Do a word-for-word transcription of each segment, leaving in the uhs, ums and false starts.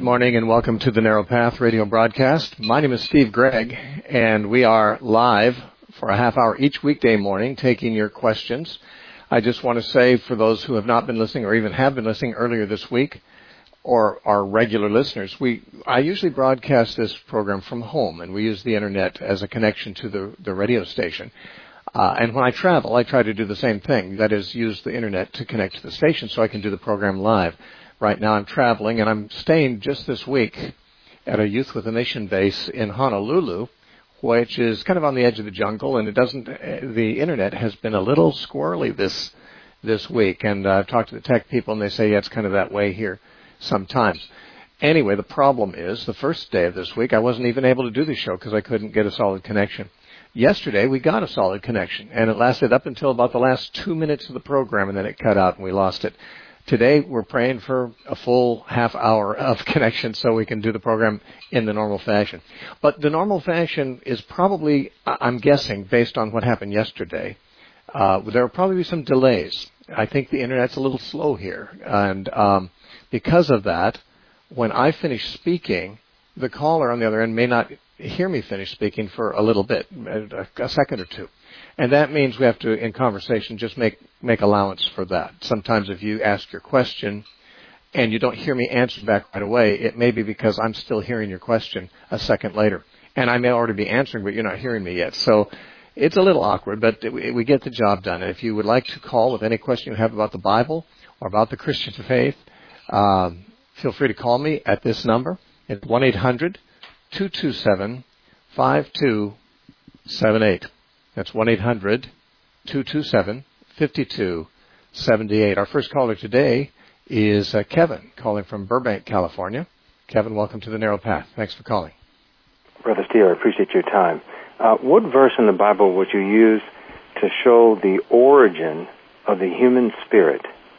morning and welcome to the Narrow Path radio broadcast. My name is Steve Gregg, and we are live for a half hour each weekday morning taking your questions. I just want to say for those who have not been listening or even have been listening earlier this week or are regular listeners, we I usually broadcast this program from home, and we use the Internet as a connection to the, the radio station. Uh, and when I travel, I try to do the same thing, that is, use the Internet to connect to the station so I can do the program live. Right now I'm traveling, and I'm staying just this week at a Youth with a Mission base in Honolulu, which is kind of on the edge of the jungle, and it doesn't. The Internet has been a little squirrely this this week, and uh, I've talked to the tech people, and they say, yeah, it's kind of that way here sometimes. Anyway, the problem is, the first day of this week, I wasn't even able to do the show because I couldn't get a solid connection. Yesterday, we got a solid connection, and it lasted up until about the last two minutes of the program, and then it cut out, and we lost it. Today, we're praying for a full half hour of connection so we can do the program in the normal fashion. But the normal fashion is probably, I'm guessing, based on what happened yesterday, uh, there will probably be some delays. I think the Internet's a little slow here. And um, because of that, when I finish speaking, the caller on the other end may not hear me finish speaking for a little bit, a, a second or two. And that means we have to, in conversation, just make, make allowance for that. Sometimes if you ask your question and you don't hear me answer back right away, it may be because I'm still hearing your question a second later. And I may already be answering, but you're not hearing me yet. So it's a little awkward, but we get the job done. And if you would like to call with any question you have about the Bible or about the Christian faith, um, feel free to call me at this number. It's one eight hundred two two seven five two seven eight. That's one eight hundred two two seven five two seven eight. Our first caller today is uh, Kevin, calling from Burbank, California. Kevin, welcome to the Narrow Path. Thanks for calling. Brother Steve, I appreciate your time. Uh, what verse in the Bible would you use to show the origin of the human spirit?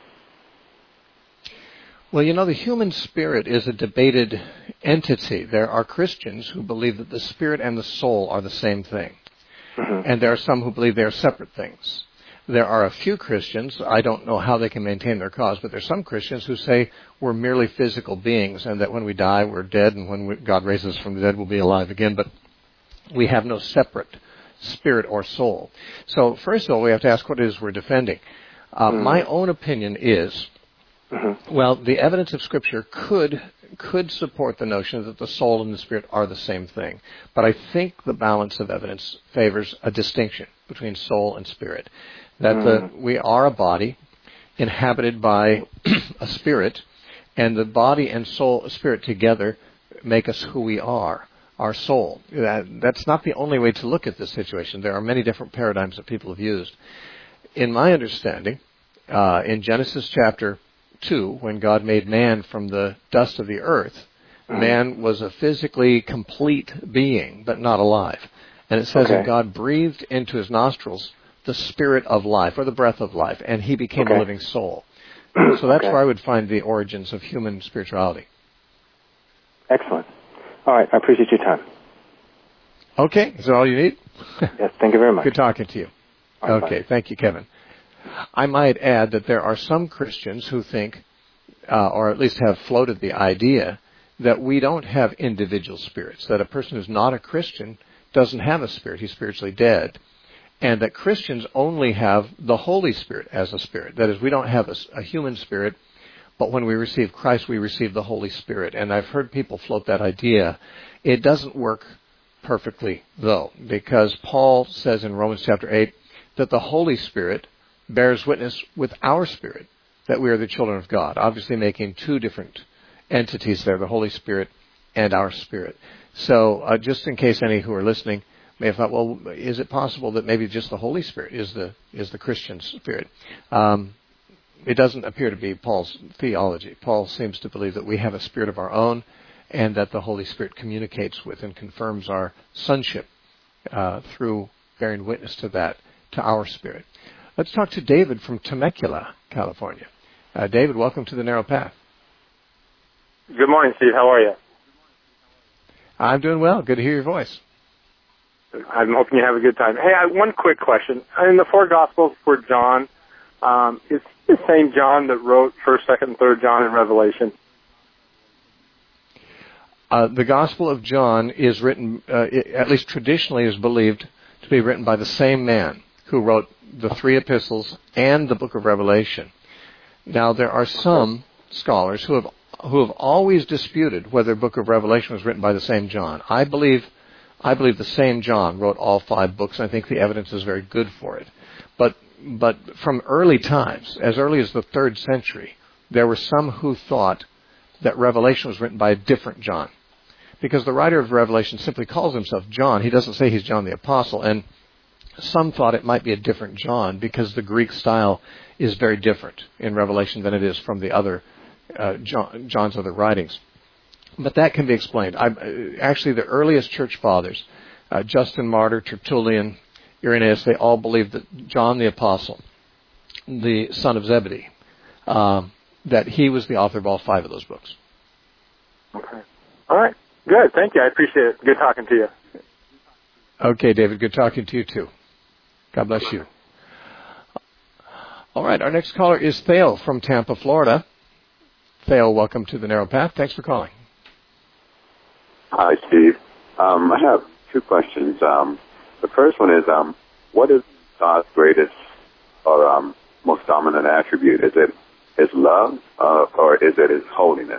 Well, you know, the human spirit is a debated entity. There are Christians who believe that the spirit and the soul are the same thing. Mm-hmm. And there are some who believe they are separate things. There are a few Christians, I don't know how they can maintain their cause, but there are some Christians who say we're merely physical beings and that when we die, we're dead, and when we, God raises us from the dead, we'll be alive again, but we have no separate spirit or soul. So first of all, we have to ask what it is we're defending. Uh, mm-hmm. My own opinion is, mm-hmm. well, the evidence of Scripture could could support the notion that the soul and the spirit are the same thing. But I think the balance of evidence favors a distinction between soul and spirit. That mm. the, we are a body inhabited by a spirit, and the body and soul, spirit together make us who we are, our soul. That, that's not the only way to look at this situation. There are many different paradigms that people have used. In my understanding, uh, in Genesis chapter two, when God made man from the dust of the earth, mm-hmm. man was a physically complete being, but not alive. And it says okay. that God breathed into his nostrils the spirit of life, or the breath of life, and he became okay. a living soul. So that's okay. where I would find the origins of human spirituality. Excellent. All right, I appreciate your time. Okay, is that all you need? Yes, thank you very much. Good talking to you. Right, okay, bye. Thank you, Kevin. I might add that there are some Christians who think, uh, or at least have floated the idea, that we don't have individual spirits, that a person who's not a Christian doesn't have a spirit, he's spiritually dead, and that Christians only have the Holy Spirit as a spirit. That is, we don't have a, a human spirit, but when we receive Christ, we receive the Holy Spirit. And I've heard people float that idea. It doesn't work perfectly, though, because Paul says in Romans chapter eight that the Holy Spirit bears witness with our spirit that we are the children of God, obviously making two different entities there, the Holy Spirit and our spirit. So uh, just in case any who are listening may have thought, well, is it possible that maybe just the Holy Spirit is the is the Christian spirit? Um, it doesn't appear to be Paul's theology. Paul seems to believe that we have a spirit of our own and that the Holy Spirit communicates with and confirms our sonship uh, through bearing witness to that, to our spirit. Let's talk to David from Temecula, California. Uh, David, welcome to the Narrow Path. Good morning, Steve. How are you? I'm doing well. Good to hear your voice. I'm hoping you have a good time. Hey, I, one quick question. In the four Gospels for John, um, is the same John that wrote First, Second, and Third John in Revelation? Uh, the Gospel of John is written, uh, at least traditionally is believed to be written by the same man who wrote the three epistles and the book of Revelation. Now, there are some scholars who have who have always disputed whether the book of Revelation was written by the same John. I believe I believe the same John wrote all five books, and I think the evidence is very good for it. But but from early times, as early as the third century, there were some who thought that Revelation was written by a different John. Because the writer of Revelation simply calls himself John. He doesn't say he's John the Apostle. And some thought it might be a different John because the Greek style is very different in Revelation than it is from the other uh, John, John's other writings. But that can be explained. I, actually, the earliest church fathers, uh, Justin Martyr, Tertullian, Irenaeus, they all believed that John the Apostle, the son of Zebedee, um, that he was the author of all five of those books. Okay. All right. Good. Thank you. I appreciate it. Good talking to you. Okay, David. Good talking to you, too. God bless you. All right. Our next caller is Thale from Tampa, Florida. Thale, welcome to the Narrow Path. Thanks for calling. Hi, Steve. Um, I have two questions. Um, the first one is, um, what is God's greatest or um, most dominant attribute? Is it his love uh, or is it his holiness?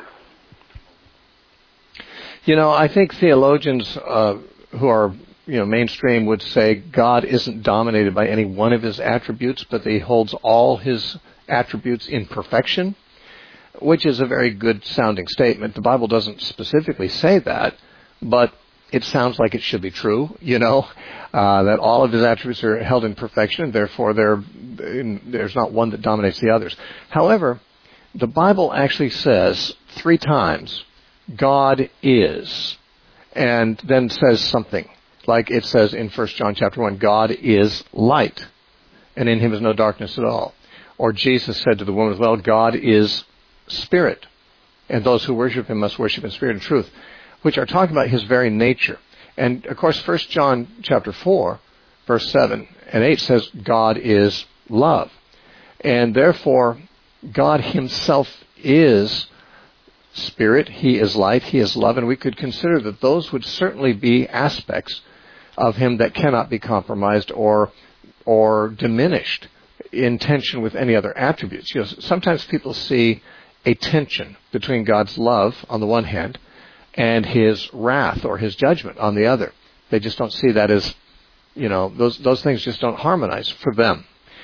You know, I think theologians uh, who are, you know, mainstream would say God isn't dominated by any one of his attributes, but that he holds all his attributes in perfection, which is a very good sounding statement. The Bible doesn't specifically say that, but it sounds like it should be true, you know, uh, that all of his attributes are held in perfection, and therefore there, there's not one that dominates the others. However, the Bible actually says three times, God is, and then says something. Like it says in First John chapter one, God is light, and in him is no darkness at all. Or Jesus said to the woman as well, God is spirit, and those who worship him must worship in spirit and truth, which are talking about his very nature. And of course, First John chapter four, verse seven and eight says God is love. And therefore, God himself is spirit, he is light, he is love, and we could consider that those would certainly be aspects of him that cannot be compromised or or diminished in tension with any other attributes. You know, sometimes people see a tension between God's love on the one hand and his wrath or his judgment on the other. They just don't see that as, you know, those those things just don't harmonize for them.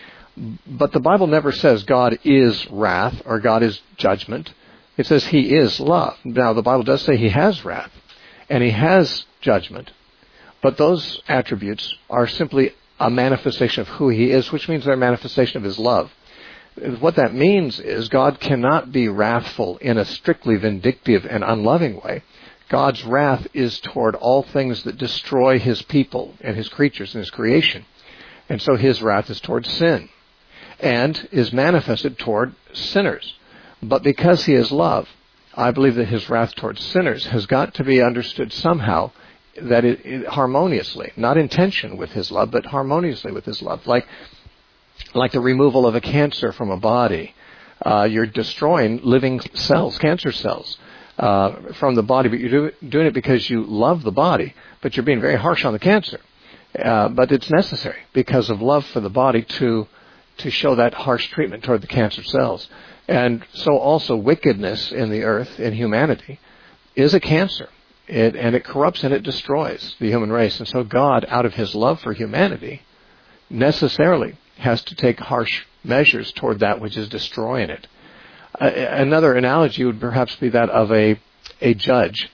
But the Bible never says God is wrath or God is judgment. It says he is love. Now, the Bible does say he has wrath and he has judgment, but those attributes are simply a manifestation of who he is, which means they're a manifestation of his love. What that means is God cannot be wrathful in a strictly vindictive and unloving way. God's wrath is toward all things that destroy his people and his creatures and his creation. And so his wrath is toward sin and is manifested toward sinners. But because he is love, I believe that his wrath towards sinners has got to be understood somehow, that it, it harmoniously, not in tension with his love, but harmoniously with his love. Like, like the removal of a cancer from a body. Uh, you're destroying living cells, cancer cells, uh, from the body, but you're do, doing it because you love the body, but you're being very harsh on the cancer. Uh, but it's necessary because of love for the body to to show that harsh treatment toward the cancer cells. And so also wickedness in the earth, in humanity, is a cancer. It, and it corrupts and it destroys the human race. And so God, out of his love for humanity, necessarily has to take harsh measures toward that which is destroying it. Uh, another analogy would perhaps be that of a a judge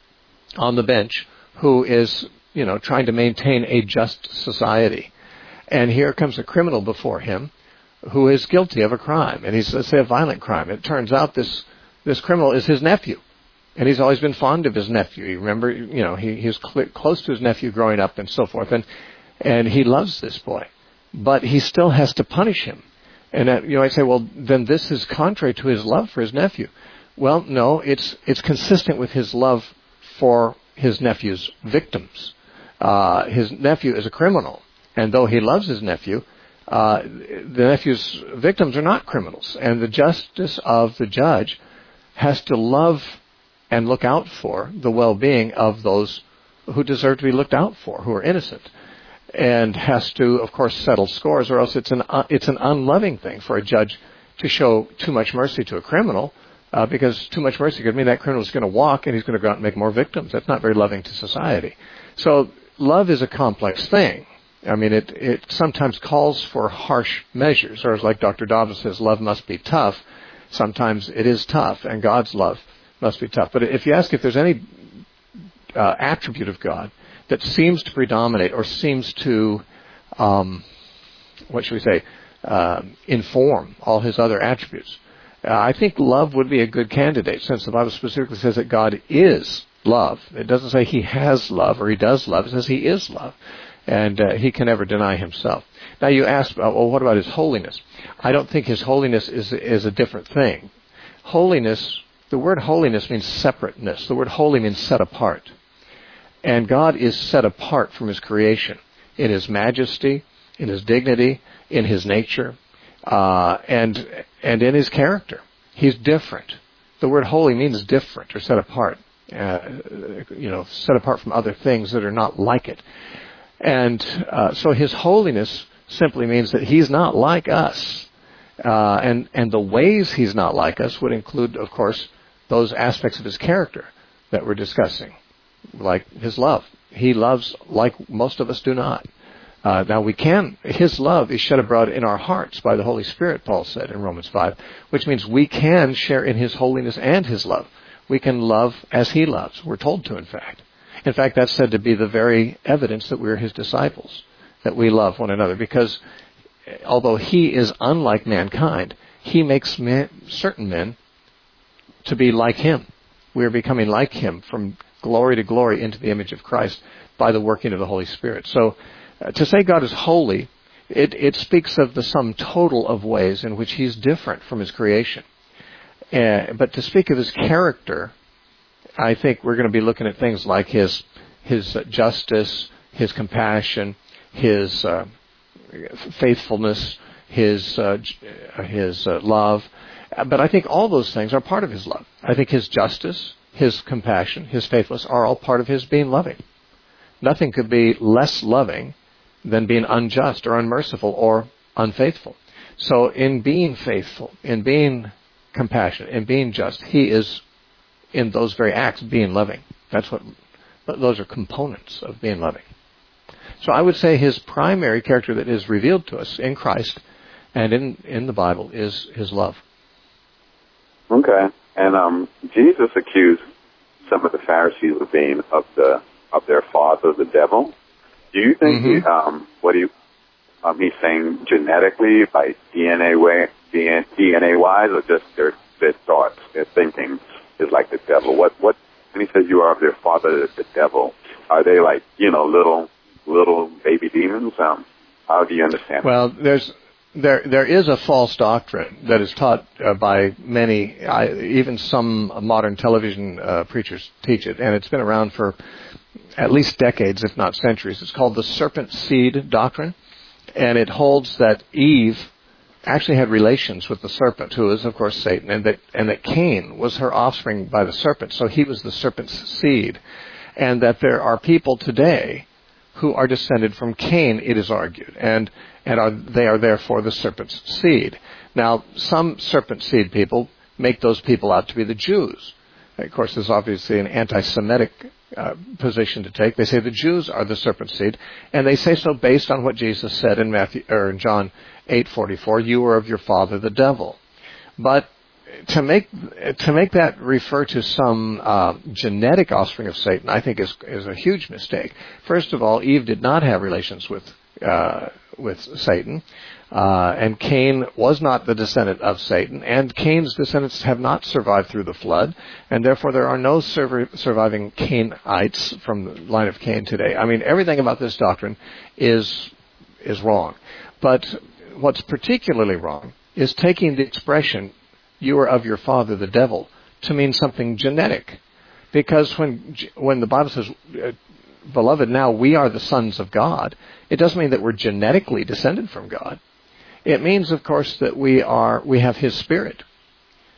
on the bench who is, you know, trying to maintain a just society. And here comes a criminal before him who is guilty of a crime, and he's, let's say, a violent crime. It turns out this this criminal is his nephew, and he's always been fond of his nephew. You remember, you know, he, he was cl- close to his nephew growing up and so forth, and and he loves this boy, but he still has to punish him. And that, you know, I say, well, then this is contrary to his love for his nephew. Well, no, it's it's consistent with his love for his nephew's victims. Uh, his nephew is a criminal, and though he loves his nephew, Uh, the nephew's victims are not criminals, and the justice of the judge has to love and look out for the well-being of those who deserve to be looked out for, who are innocent, and has to, of course, settle scores, or else it's an uh, it's an unloving thing for a judge to show too much mercy to a criminal, uh, because too much mercy could mean that criminal is going to walk and he's going to go out and make more victims. That's not very loving to society. So love is a complex thing. I mean, it, it sometimes calls for harsh measures, or as like Doctor Dobbs says, love must be tough. Sometimes it is tough, and God's love must be tough. But if you ask if there's any uh, attribute of God that seems to predominate or seems to, um, what should we say, uh, inform all his other attributes, uh, I think love would be a good candidate, since the Bible specifically says that God is love. It doesn't say he has love or he does love. It says he is love. And uh, he can never deny himself. Now you asked, uh, well, what about his holiness? I don't think his holiness is is a different thing. Holiness, the word holiness means separateness. The word holy means set apart. And God is set apart from his creation in his majesty, in his dignity, in his nature, uh, and and in his character. He's different. The word holy means different or set apart. Uh, you know, set apart from other things that are not like it. And uh, so his holiness simply means that he's not like us. Uh, and, and the ways he's not like us would include, of course, those aspects of his character that we're discussing, like his love. He loves like most of us do not. Uh, now we can, his love is shed abroad in our hearts by the Holy Spirit, Paul said in Romans five, which means we can share in his holiness and his love. We can love as he loves. We're told to, in fact. In fact, that's said to be the very evidence that we're his disciples, that we love one another, because although he is unlike mankind, he makes men, certain men to be like him. We are becoming like him from glory to glory into the image of Christ by the working of the Holy Spirit. So uh, to say God is holy, it, it speaks of the sum total of ways in which he's different from his creation. Uh, but to speak of his character, I think we're going to be looking at things like his his uh, justice, his compassion, his uh, faithfulness, his uh, his uh, love. But I think all those things are part of his love. I think his justice, his compassion, his faithfulness are all part of his being loving. Nothing could be less loving than being unjust or unmerciful or unfaithful. So in being faithful, in being compassionate, in being just, he is, in those very acts, being loving. That's what, those are components of being loving. So I would say his primary character that is revealed to us in Christ and in, in the Bible is his love. Okay. And um, Jesus accused some of the Pharisees of being of the of their father, the devil. Do you think mm-hmm. he, um, what do you, um, he's saying genetically, by D N A way, D N A wise, or just their their thoughts, their thinking is like the devil? What what? When he says you are of their father, the devil, are they like, you know, little little baby demons? Um, how do you understand? Well, there's there there is a false doctrine that is taught uh, by many, I, even some modern television uh, preachers teach it, and it's been around for at least decades, if not centuries. It's called the serpent seed doctrine, and it holds that Eve actually had relations with the serpent, who is, of course, Satan, and that and that Cain was her offspring by the serpent, so he was the serpent's seed, and that there are people today who are descended from Cain, it is argued, and and are they are therefore the serpent's seed. Now, some serpent seed people make those people out to be the Jews. Of course, there's obviously an anti-Semitic uh, position to take. They say the Jews are the serpent seed, and they say so based on what Jesus said in Matthew or in John eight forty-four. You are of your father, the devil. But to make to make that refer to some uh, genetic offspring of Satan, I think is is a huge mistake. First of all, Eve did not have relations with uh, with Satan, uh, and Cain was not the descendant of Satan, and Cain's descendants have not survived through the flood, and therefore there are no sur- surviving Cainites from the line of Cain today. I mean, everything about this doctrine is is wrong. But what's particularly wrong is taking the expression, you are of your father, the devil, to mean something genetic. Because when when the Bible says, beloved, now we are the sons of God, it doesn't mean that we're genetically descended from God. It means, of course, that we are we have his spirit.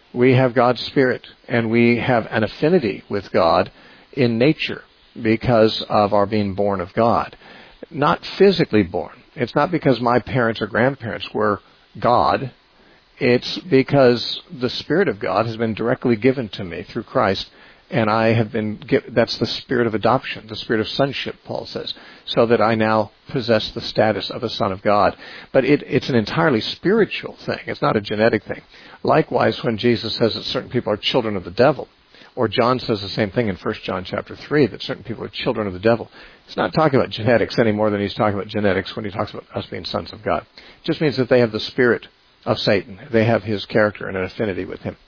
We have God's Spirit, and we have an affinity with God in nature because of our being born of God. Not physically born. It's not because my parents or grandparents were God. It's because the Spirit of God has been directly given to me through Christ, and I have been given, that's the spirit of adoption, the spirit of sonship, Paul says, so that I now possess the status of a son of God. But it, it's an entirely spiritual thing. It's not a genetic thing. Likewise, when Jesus says that certain people are children of the devil, or John says the same thing in First John chapter three, that certain people are children of the devil, he's not talking about genetics any more than he's talking about genetics when he talks about us being sons of God. It just means that they have the spirit of Satan. They have his character and an affinity with him.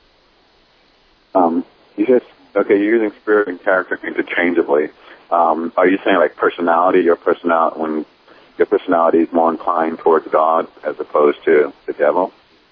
Um, you just, okay, you're using spirit and character interchangeably. Um, are you saying like personality, your personality, when your personality is more inclined towards God as opposed to the devil?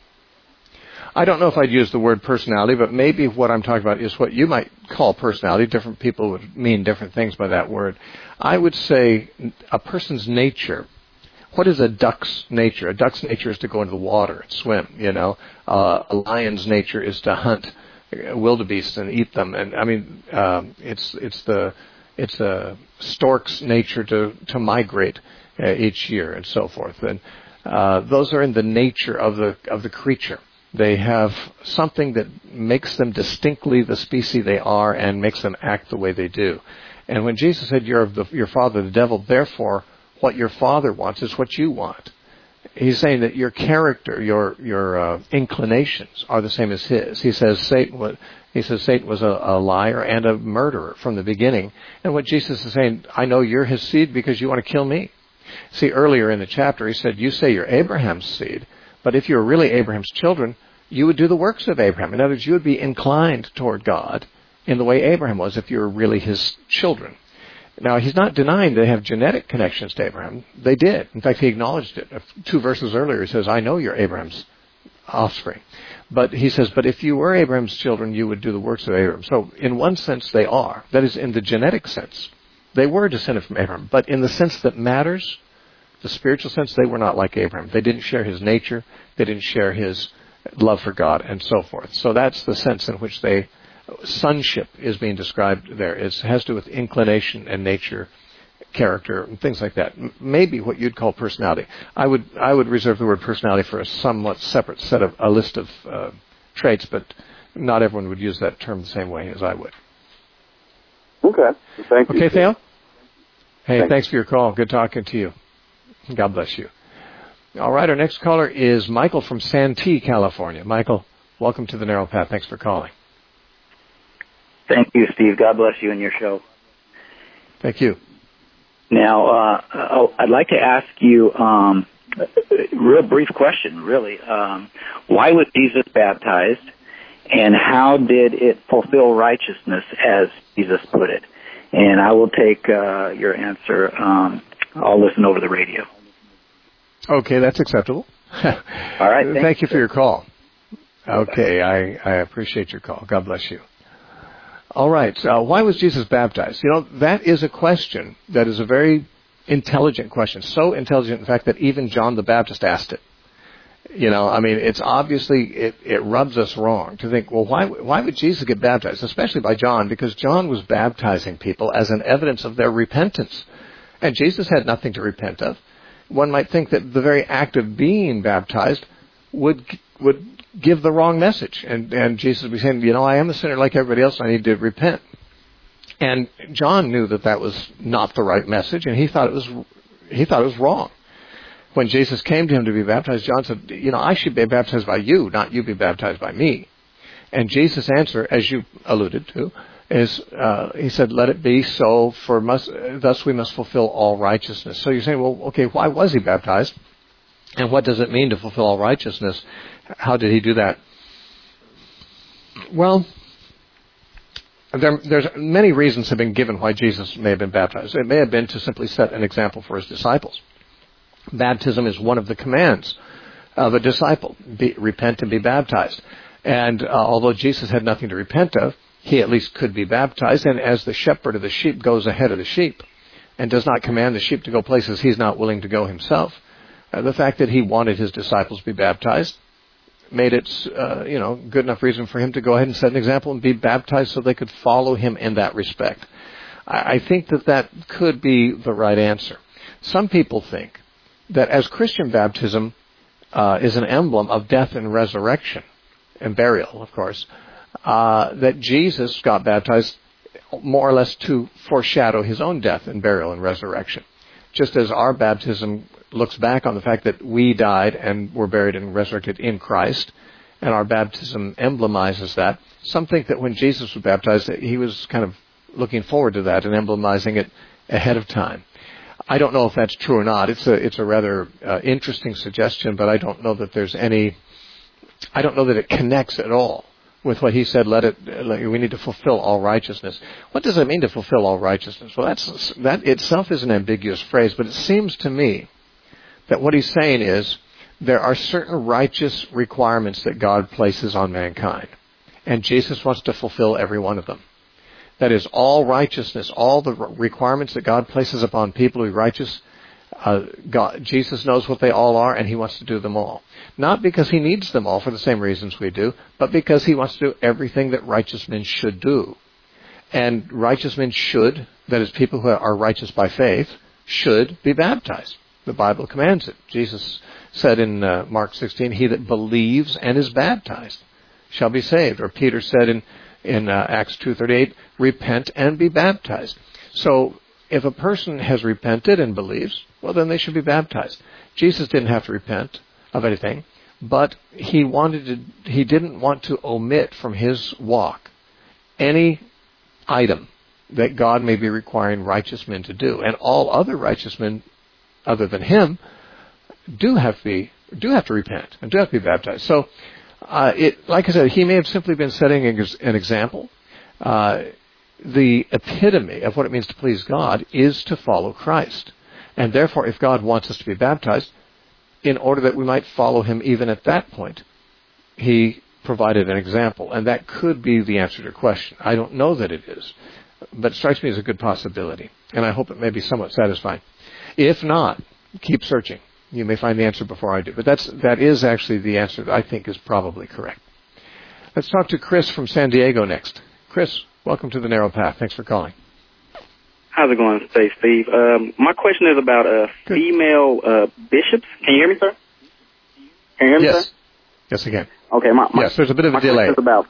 I don't know if I'd use the word personality, but maybe what I'm talking about is what you might call personality. Different people would mean different things by that word. I would say a person's nature. What is a duck's nature? A duck's nature is to go into the water and swim, you know. Uh, a lion's nature is to hunt wildebeests and eat them. And I mean, um, it's it's the it's a stork's nature to to migrate uh, each year and so forth. And uh, those are in the nature of the of the creature. They have something that makes them distinctly the species they are and makes them act the way they do. And when Jesus said, "You're of the, your father, the devil," therefore, what your father wants is what you want. He's saying that your character, your your uh, inclinations are the same as his. He says Satan was, he says Satan was a, a liar and a murderer from the beginning. And what Jesus is saying, I know you're his seed because you want to kill me. See, earlier in the chapter, he said, you say you're Abraham's seed, but if you were really Abraham's children, you would do the works of Abraham. In other words, you would be inclined toward God in the way Abraham was if you were really his children. Now, he's not denying they have genetic connections to Abraham. They did. In fact, he acknowledged it. Two verses earlier, he says, I know you're Abraham's offspring. But he says, but if you were Abraham's children, you would do the works of Abraham. So in one sense, they are. That is, in the genetic sense. They were descended from Abraham. But in the sense that matters, the spiritual sense, they were not like Abraham. They didn't share his nature. They didn't share his love for God and so forth. So that's the sense in which they sonship is being described there. It has to do with inclination and nature, character, and things like that. M- maybe what you'd call personality. I would I would reserve the word personality for a somewhat separate set of a list of uh, traits, but not everyone would use that term the same way as I would. Okay. Thank you. Okay, Theo? Hey, thanks. thanks for your call. Good talking to you. God bless you. All right, our next caller is Michael from Santee, California. Michael, welcome to the Narrow Path. Thanks for calling. Thank you, Steve. God bless you and your show. Thank you. Now, uh, I'd like to ask you um, a real brief question, really. Um, why was Jesus baptized, and how did it fulfill righteousness, as Jesus put it? And I will take uh, your answer. Um, I'll listen over the radio. Okay, that's acceptable. All right. Thank, thank you for your call. Okay, I, I appreciate your call. God bless you. All right. Uh, why was Jesus baptized? You know, that is a question that is a very intelligent question. So intelligent, in fact, that even John the Baptist asked it. You know, I mean, it's obviously, it, it rubs us wrong to think, well, why why would Jesus get baptized? Especially by John, because John was baptizing people as an evidence of their repentance. And Jesus had nothing to repent of. One might think that the very act of being baptized would would give the wrong message. And, and Jesus would be saying, you know, I am a sinner like everybody else. I need to repent. And John knew that that was not the right message, and he thought it was he thought it was wrong. When Jesus came to him to be baptized, John said, you know, I should be baptized by you, not you be baptized by me. And Jesus' answer, as you alluded to, is uh, he said, let it be so, for must, thus we must fulfill all righteousness. So you're saying, well, okay, why was he baptized? And what does it mean to fulfill all righteousness? How did he do that? Well, there, there's many reasons have been given why Jesus may have been baptized. It may have been to simply set an example for his disciples. Baptism is one of the commands of a disciple. Be, repent and be baptized. And uh, although Jesus had nothing to repent of, he at least could be baptized. And as the shepherd of the sheep goes ahead of the sheep and does not command the sheep to go places he's not willing to go himself, uh, the fact that he wanted his disciples to be baptized made it, uh, you know, good enough reason for him to go ahead and set an example and be baptized so they could follow him in that respect. I, I think that that could be the right answer. Some people think that as Christian baptism uh, is an emblem of death and resurrection, and burial, of course, uh, that Jesus got baptized more or less to foreshadow his own death and burial and resurrection. Just as our baptism looks back on the fact that we died and were buried and resurrected in Christ, and our baptism emblemizes that, some think that when Jesus was baptized, that he was kind of looking forward to that and emblemizing it ahead of time. I don't know if that's true or not. It's a, it's a rather uh, interesting suggestion, but I don't know that there's any I don't know that it connects at all with what he said, let it, let, we need to fulfill all righteousness. What does it mean to fulfill all righteousness? Well, that's, that itself is an ambiguous phrase, but it seems to me that what he's saying is there are certain righteous requirements that God places on mankind, and Jesus wants to fulfill every one of them. That is, all righteousness, all the requirements that God places upon people who are righteous, Uh, God, Jesus knows what they all are, and he wants to do them all. Not because he needs them all for the same reasons we do, but because he wants to do everything that righteous men should do. And righteous men should, that is, people who are righteous by faith, should be baptized. The Bible commands it. Jesus said in uh, Mark sixteen, he that believes and is baptized shall be saved. Or Peter said in, in uh, Acts two thirty-eight, repent and be baptized. So, if a person has repented and believes, well, then they should be baptized. Jesus didn't have to repent of anything, but he wanted to, he didn't want to omit from his walk any item that God may be requiring righteous men to do. And all other righteous men, other than him, do have to be, do have to repent and do have to be baptized. So, uh, it, like I said, he may have simply been setting an example. Uh, The epitome of what it means to please God is to follow Christ. And therefore, if God wants us to be baptized, in order that we might follow him even at that point, he provided an example. And that could be the answer to your question. I don't know that it is, but it strikes me as a good possibility. And I hope it may be somewhat satisfying. If not, keep searching. You may find the answer before I do. But that's, that is actually the answer that I think is probably correct. Let's talk to Chris from San Diego next. Chris, welcome to the Narrow Path. Thanks for calling. How's it going today, Steve? Um, my question is about uh, female uh, bishops. Can you hear me, sir? Can you hear me, yes. sir? Yes, again. Okay. My, my, yes, there's a bit of a my delay. Question is about,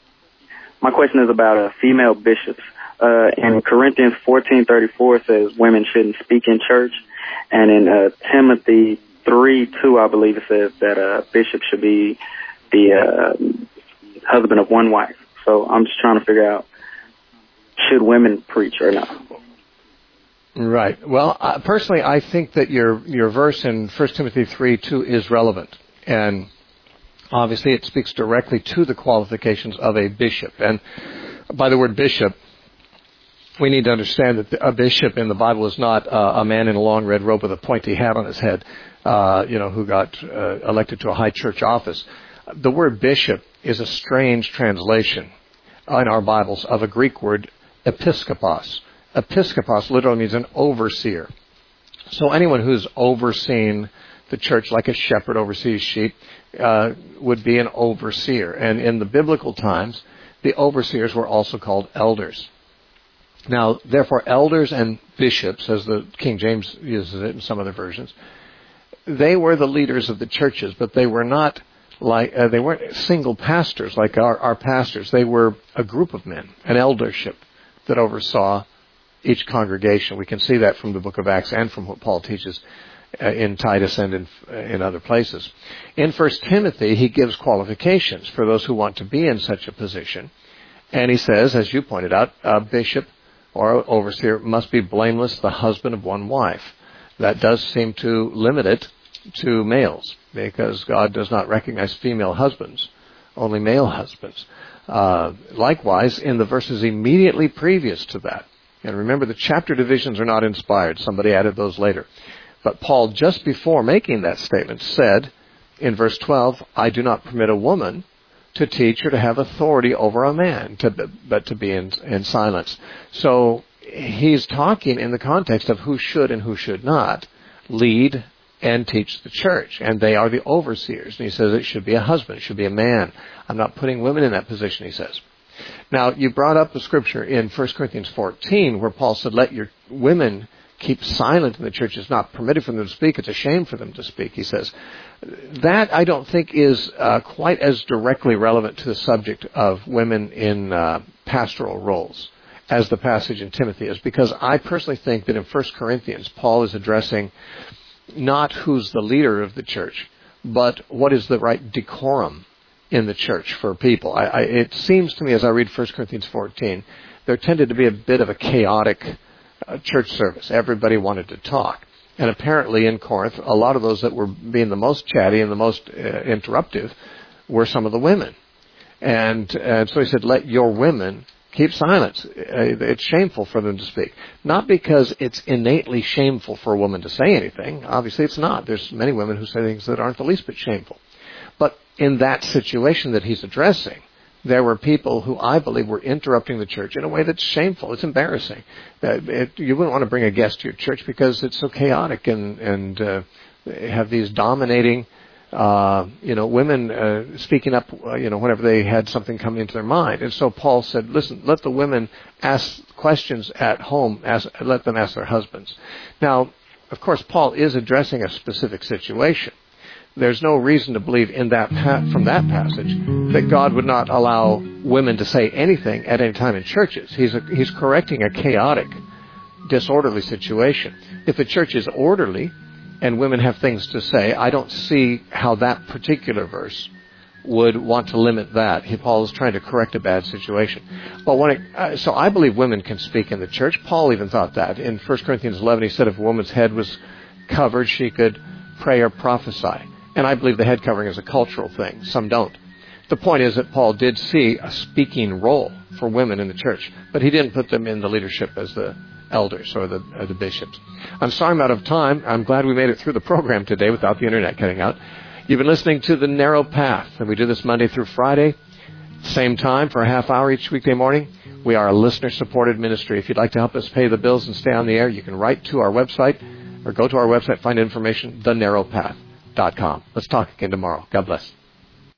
my question is about uh, female bishops. Uh, in Corinthians fourteen thirty-four says women shouldn't speak in church. And in uh, Timothy three two, I believe it says that uh, bishops should be the uh, husband of one wife. So I'm just trying to figure out, should women preach or not? Right. Well, uh, personally, I think that your your verse in First Timothy three two is relevant. And obviously it speaks directly to the qualifications of a bishop. And by the word bishop, we need to understand that a bishop in the Bible is not uh, a man in a long red robe with a pointy hat on his head, uh, you know, who got uh, elected to a high church office. The word bishop is a strange translation in our Bibles of a Greek word, episkopos. Episkopos literally means an overseer. So anyone who's overseeing the church, like a shepherd oversees sheep, uh, would be an overseer. And in the biblical times, the overseers were also called elders. Now, therefore, elders and bishops, as the King James uses it in some other versions, they were the leaders of the churches, but they were not like uh, they weren't single pastors like our, our pastors. They were a group of men, an eldership that oversaw each congregation. We can see that from the book of Acts and from what Paul teaches uh, in Titus and in, uh, in other places. In First Timothy, he gives qualifications for those who want to be in such a position. And he says, as you pointed out, a bishop or overseer must be blameless, the husband of one wife. That does seem to limit it to males, because God does not recognize female husbands, only male husbands. Uh, likewise, in the verses immediately previous to that, and remember the chapter divisions are not inspired, somebody added those later. But Paul, just before making that statement, said in verse twelve, I do not permit a woman to teach or to have authority over a man, to, but to be in, in silence. So he's talking in the context of who should and who should not lead and teach the church, and they are the overseers. And he says it should be a husband, it should be a man. I'm not putting women in that position, he says. Now, you brought up the scripture in First Corinthians fourteen where Paul said, let your women keep silent in the church. It's not permitted for them to speak. It's a shame for them to speak, he says. That, I don't think, is uh, quite as directly relevant to the subject of women in uh, pastoral roles as the passage in Timothy is, because I personally think that in First Corinthians, Paul is addressing not who's the leader of the church, but what is the right decorum in the church for people. I, I, it seems to me, as I read First Corinthians fourteen, there tended to be a bit of a chaotic uh, church service. Everybody wanted to talk. And apparently in Corinth, a lot of those that were being the most chatty and the most uh, interruptive were some of the women. And, and so he said, let your women keep silence. It's shameful for them to speak. Not because it's innately shameful for a woman to say anything. Obviously it's not. There's many women who say things that aren't the least bit shameful. But in that situation that he's addressing, there were people who I believe were interrupting the church in a way that's shameful. It's embarrassing. Uh, it, you wouldn't want to bring a guest to your church because it's so chaotic and, and uh, have these dominating Uh, you know, women uh, speaking up, uh, you know, whenever they had something come into their mind. And so Paul said, listen, let the women ask questions at home, ask, let them ask their husbands. Now, of course, Paul is addressing a specific situation. There's no reason to believe in that pa- from that passage that God would not allow women to say anything at any time in churches. He's a, he's correcting a chaotic, disorderly situation. If the church is orderly, and women have things to say, I don't see how that particular verse would want to limit that. He, Paul is trying to correct a bad situation. But when it, uh, so I believe women can speak in the church. Paul even thought that. In First Corinthians eleven, he said if a woman's head was covered, she could pray or prophesy. And I believe the head covering is a cultural thing. Some don't. The point is that Paul did see a speaking role for women in the church, but he didn't put them in the leadership as the elders or the, or the bishops. I'm sorry I'm out of time. I'm glad we made it through the program today without the internet cutting out. You've been listening to The Narrow Path, and we do this Monday through Friday, same time for a half hour each weekday morning. We are a listener-supported ministry. If you'd like to help us pay the bills and stay on the air, you can write to our website or go to our website, find information, the narrow path dot com. Let's talk again tomorrow. God bless.